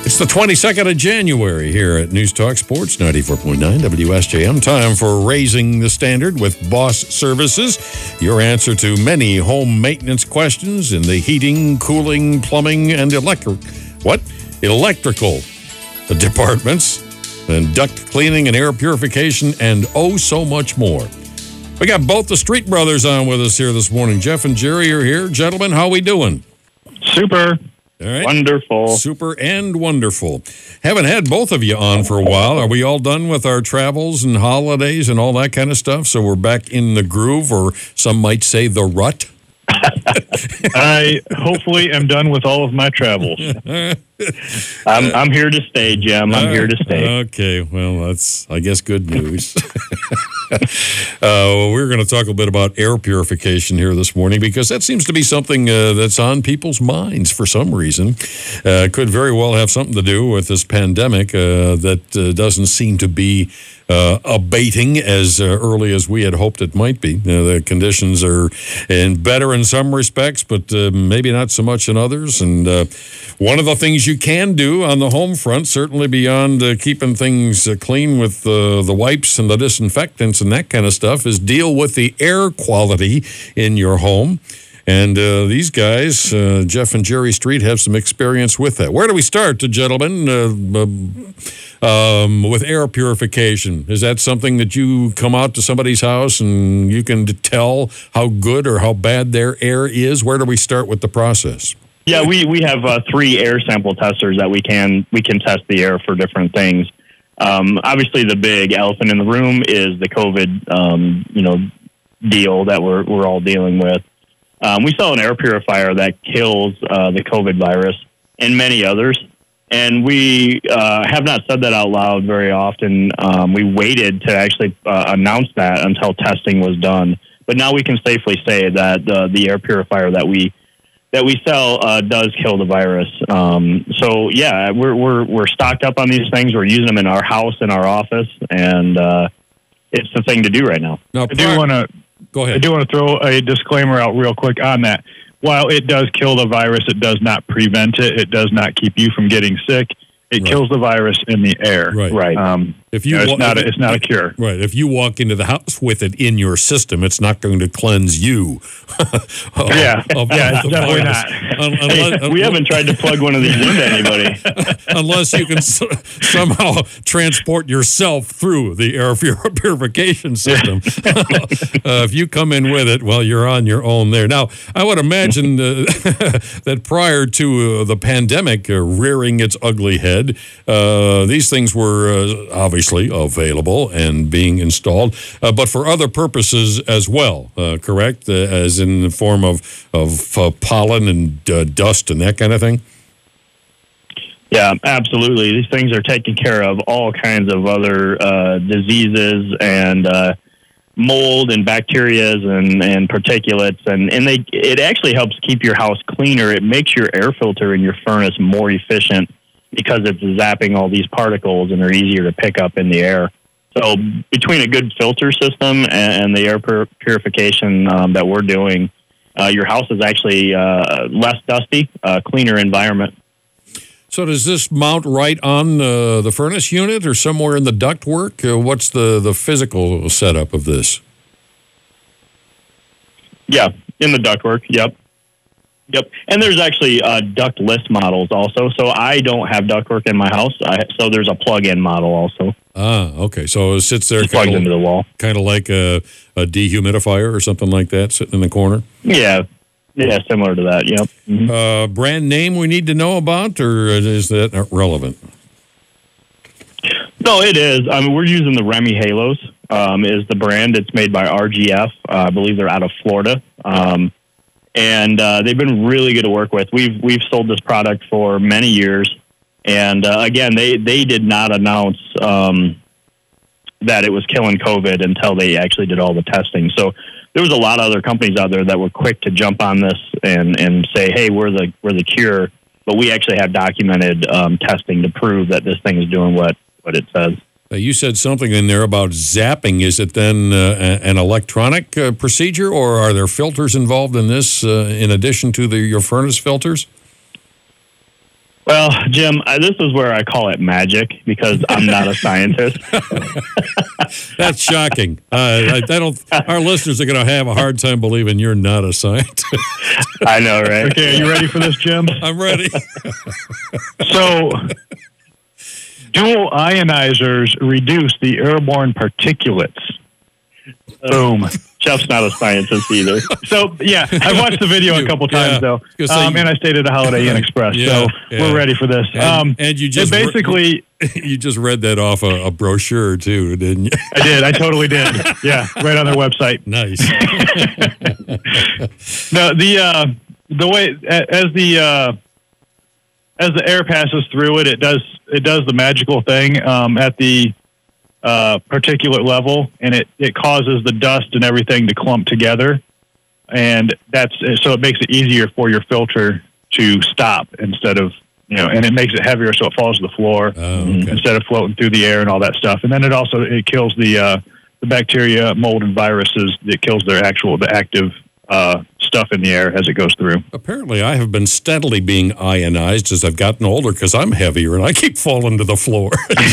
It's the 22nd of January here at News Talk Sports 94.9 WSJM. Time for Raising the Standard with Boss Services. Your answer to many home maintenance questions in the heating, cooling, plumbing, and electrical departments, and duct cleaning and air purification, and oh so much more. We got both the Street Brothers on with us here this morning. Jeff and Jerry are here. Gentlemen, how we doing? Super. All right. Wonderful. Super and wonderful. Haven't had both of you on for a while. Are we all done with our travels and holidays and all that kind of stuff? So we're back in the groove, or some might say the rut? I hopefully am done with all of my travels. I'm here to stay, Jim. I'm here to stay. Okay, well, that's, I guess, good news. We're going to talk a little bit about air purification here this morning, because that seems to be something that's on people's minds for some reason. Could very well have something to do with this pandemic that doesn't seem to be abating as early as we had hoped it might be. The conditions are better in some respects, but maybe not so much in others. And one of the things you can do on the home front, certainly beyond keeping things clean with the wipes and the disinfectants and that kind of stuff, is deal with the air quality in your home. And these guys, Jeff and Jerry Street, have some experience with that. Where do we start, gentlemen, with air purification? Is that something that you come out to somebody's house and you can tell how good or how bad their air is? Where do we start with the process? Yeah, we have 3 air sample testers that we can test the air for different things. Obviously, the big elephant in the room is the COVID, deal that we're all dealing with. We sell an air purifier that kills the COVID virus and many others. And we have not said that out loud very often. We waited to actually announce that until testing was done. But now we can safely say that the air purifier that we sell does kill the virus. So yeah, we're stocked up on these things. We're using them in our house, in our office, and it's the thing to do right now. Now, go ahead. I do want to throw a disclaimer out real quick on that. While it does kill the virus, it does not prevent it. It does not keep you from getting sick. It kills the virus in the air. Right. It's not a cure. Right. If you walk into the house with it in your system, it's not going to cleanse you. Definitely not. We haven't tried to plug one of these into anybody. Unless you can somehow transport yourself through the air purification system. If you come in with it, well, you're on your own there. Now, I would imagine that prior to the pandemic rearing its ugly head, these things were obviously available and being installed, but for other purposes as well, correct? As in the form of pollen and dust and that kind of thing? Yeah, absolutely. These things are taking care of all kinds of other diseases and mold and bacteria and particulates, and it actually helps keep your house cleaner. It makes your air filter in your furnace more efficient, because it's zapping all these particles and they're easier to pick up in the air. So between a good filter system and the air purification that we're doing, your house is actually less dusty, cleaner environment. So does this mount right on the furnace unit or somewhere in the ductwork? What's the physical setup of this? Yeah, in the ductwork, yep. And there's actually ductless models also. So I don't have ductwork in my house. So there's a plug-in model also. Ah, okay. So it sits there, plugs into the wall, kind of like a dehumidifier or something like that, sitting in the corner. Yeah, similar to that. Yep. Mm-hmm. Brand name we need to know about, or is that not relevant? No, it is. I mean, we're using the Remy Halos. Is the brand? It's made by RGF. I believe they're out of Florida. And they've been really good to work with. We've sold this product for many years, and again, they did not announce that it was killing COVID until they actually did all the testing. So there was a lot of other companies out there that were quick to jump on this and say, "Hey, we're the cure." But we actually have documented testing to prove that this thing is doing what it says. You said something in there about zapping. Is it then an electronic procedure, or are there filters involved in this in addition to your furnace filters? Well, Jim, this is where I call it magic because I'm not a scientist. That's shocking. I don't. Our listeners are going to have a hard time believing you're not a scientist. I know, right? Okay, are you ready for this, Jim? I'm ready. So, dual ionizers reduce the airborne particulates. Boom. Jeff's not a scientist either. So, yeah, I've watched the video a couple times, though. And I stayed at a Holiday Inn Express, so we're ready for this. And you just basically... You just read that off a brochure, too, didn't you? I did. I totally did. Yeah, right on their website. Nice. No, the way as the air passes through it does the magical thing at the particulate level, and it causes the dust and everything to clump together, and so it makes it easier for your filter to stop instead of and it makes it heavier so it falls to the floor instead of floating through the air and all that stuff. And then it kills the bacteria, mold, and viruses. It kills the active stuff in the air as it goes through. Apparently, I have been steadily being ionized as I've gotten older because I'm heavier and I keep falling to the floor.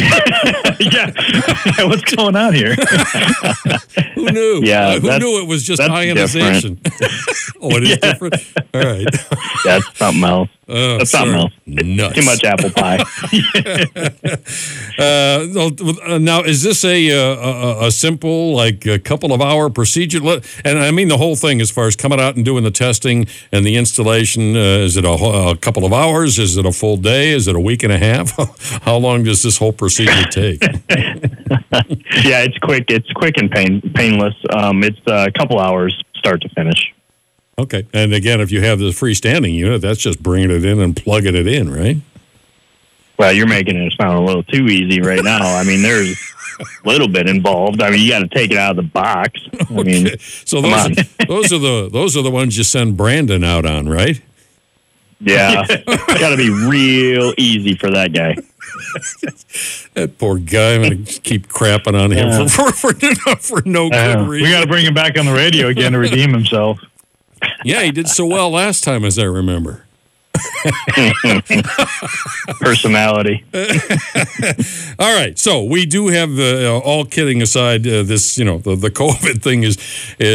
Yeah, what's going on here? Who knew? Yeah, who knew it was just ionization? Oh, it is different? All right. That's something else. That's something else. Nuts. Too much apple pie. Now, is this a simple, like a couple of hour procedure? And I mean the whole thing as far as coming out and doing the testing and the installation. Is it a couple of hours? Is it a full day? Is it a week and a half? How long does this whole procedure take? Yeah, it's quick. It's quick and painless. It's a couple hours start to finish. Okay. And again, if you have the freestanding unit, that's just bringing it in and plugging it in, right? Well, you're making it sound a little too easy right now. I mean, there's a little bit involved. I mean, you got to take it out of the box. I mean, so those are the ones you send Brandon out on, right? Yeah, it's got to be real easy for that guy. That poor guy. I'm going to keep crapping on him for no good reason. We got to bring him back on the radio again to redeem himself. Yeah, he did so well last time, as I remember. Personality. All right, so we do have all kidding aside, this the COVID thing is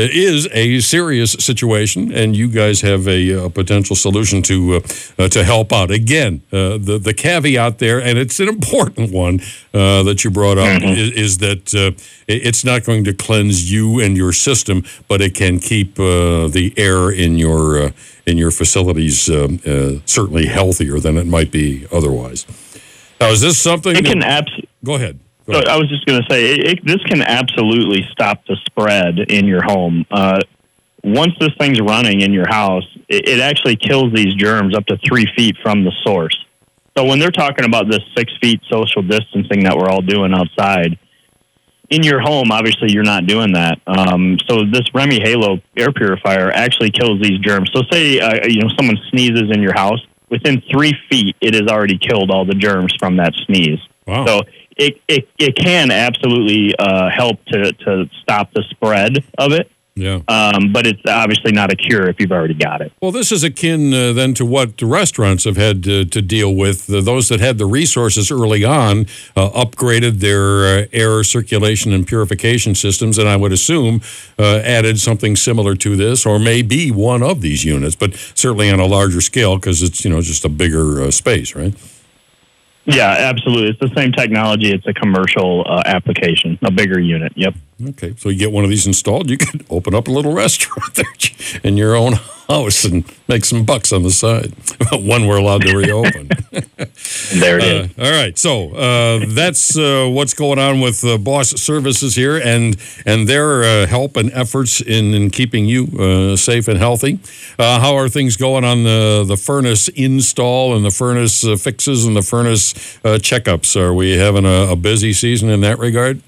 a serious situation, and you guys have a potential solution to help out. Again, the caveat there, and it's an important one that you brought up, is that it's not going to cleanse you and your system, but it can keep the air in your facilities certainly healthier than it might be otherwise. Now, is this something it can Go ahead. I was just going to say, this can absolutely stop the spread in your home. Once this thing's running in your house, it actually kills these germs up to 3 feet from the source. So when they're talking about this 6 feet social distancing that we're all doing outside, in your home, obviously, you're not doing that. So this Remy Halo air purifier actually kills these germs. So say, someone sneezes in your house, within 3 feet, it has already killed all the germs from that sneeze. Wow. So it can absolutely help to stop the spread of it. Yeah. But it's obviously not a cure if you've already got it. Well, this is akin then to what the restaurants have had to deal with. Those that had the resources early on upgraded their air circulation and purification systems, and I would assume added something similar to this, or maybe one of these units, but certainly on a larger scale because it's just a bigger space, right? Yeah, absolutely. It's the same technology. It's a commercial application, a bigger unit. Yep. Okay, so you get one of these installed, you could open up a little restaurant there in your own house and make some bucks on the side when we're allowed to reopen. There it is. All right, so that's what's going on with Boss Services here and their help and efforts in keeping you safe and healthy. How are things going on the furnace install and the furnace fixes and the furnace checkups? Are we having a busy season in that regard?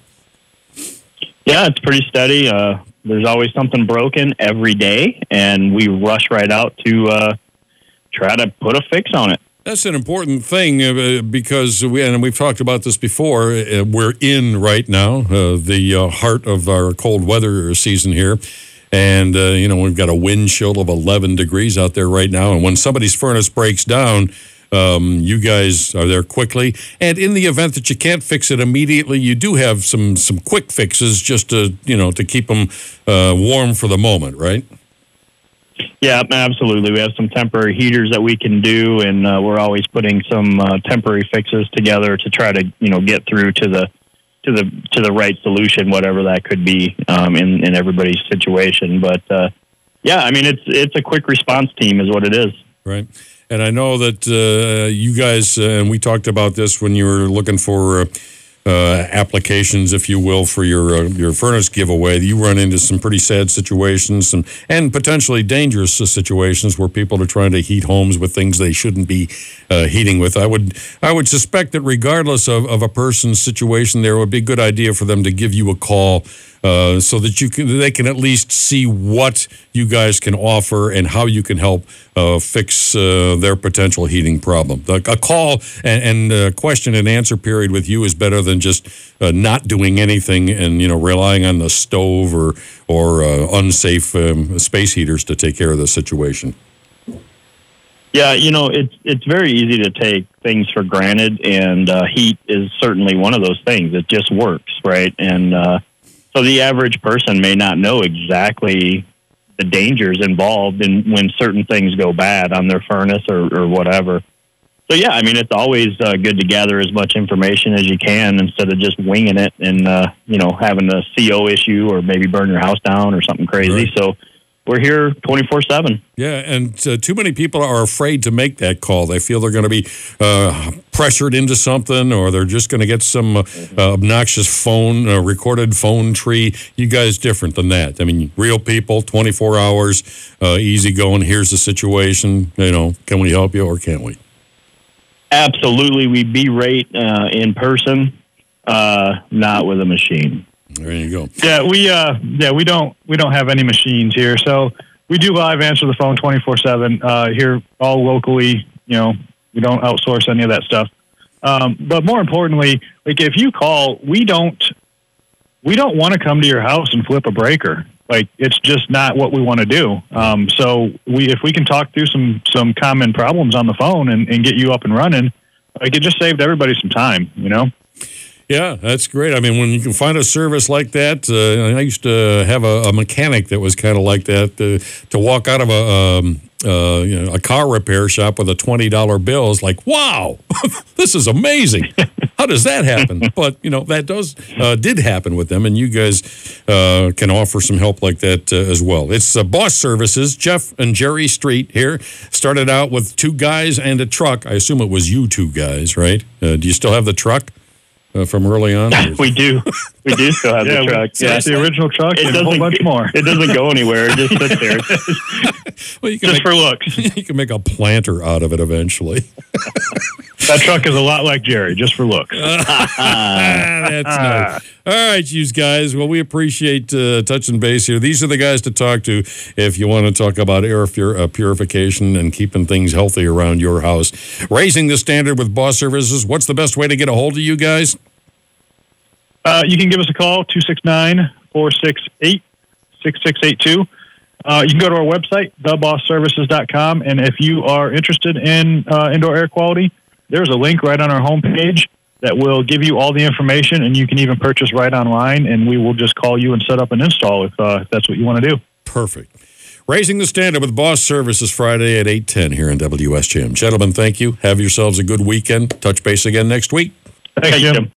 Yeah, it's pretty steady. There's always something broken every day, and we rush right out to try to put a fix on it. That's an important thing because we've talked about this before. We're in right now the heart of our cold weather season here. And, we've got a wind chill of 11 degrees out there right now. And when somebody's furnace breaks down, You guys are there quickly. And in the event that you can't fix it immediately, you do have some quick fixes just to keep them warm for the moment, right? Yeah, absolutely. We have some temporary heaters that we can do, and we're always putting some temporary fixes together to try to get through to the right solution, whatever that could be in everybody's situation. But yeah, I mean it's a quick response team is what it is. Right. And I know that you guys, and we talked about this when you were looking for applications, if you will, for your furnace giveaway. You run into some pretty sad situations and potentially dangerous situations where people are trying to heat homes with things they shouldn't be heating with. I would suspect that regardless of a person's situation, there would be a good idea for them to give you a call so that they can at least see what you guys can offer and how you can help fix their potential heating problem. A call and question and answer period with you is better than just not doing anything and relying on the stove or unsafe space heaters to take care of the situation. Yeah, it's very easy to take things for granted, and heat is certainly one of those things. It just works, right? And so the average person may not know exactly the dangers involved in when certain things go bad on their furnace or whatever. So yeah, I mean, it's always good to gather as much information as you can instead of just winging it and having a CO issue or maybe burn your house down or something crazy. Right. So we're here 24/7. Yeah, and too many people are afraid to make that call. They feel they're going to be pressured into something, or they're just going to get some obnoxious recorded phone tree. You guys different than that. I mean, real people, 24 hours, easy going. Here's the situation. Can we help you or can't we? Absolutely, we berate in person, not with a machine. There you go. Yeah, we don't have any machines here, so we do live answer the phone 24/7 here, all locally. We don't outsource any of that stuff. But more importantly, like if you call, we don't want to come to your house and flip a breaker. Like it's just not what we want to do. So if we can talk through some common problems on the phone and get you up and running, like it just saved everybody some time. Yeah, that's great. I mean, when you can find a service like that, I used to have a mechanic that was kind of like that. To walk out of a car repair shop with a $20 bill is like, wow, this is amazing. How does that happen? But that did happen with them, and you guys can offer some help like that as well. It's Boss Services, Jeff and Jerry Street here. Started out with 2 guys and a truck. I assume it was you 2 guys, right? Do you still have the truck? From early on? We do. We do still have the truck. Yeah, the original truck and a whole bunch more. It doesn't go anywhere. It just sits there. Well, just for looks. You can make a planter out of it eventually. That truck is a lot like Jerry, just for looks. That's nice. All right, you guys. Well, we appreciate touching base here. These are the guys to talk to if you want to talk about air purification and keeping things healthy around your house. Raising the standard with Boss Services. What's the best way to get a hold of you guys? You can give us a call, 269-468-6682. You can go to our website, thebossservices.com, and if you are interested in indoor air quality, there's a link right on our homepage that will give you all the information, and you can even purchase right online, and we will just call you and set up an install if that's what you want to do. Perfect. Raising the Standard with Boss Services Friday at 8:10 here on WSJM. Gentlemen, thank you. Have yourselves a good weekend. Touch base again next week. Thanks, Jim.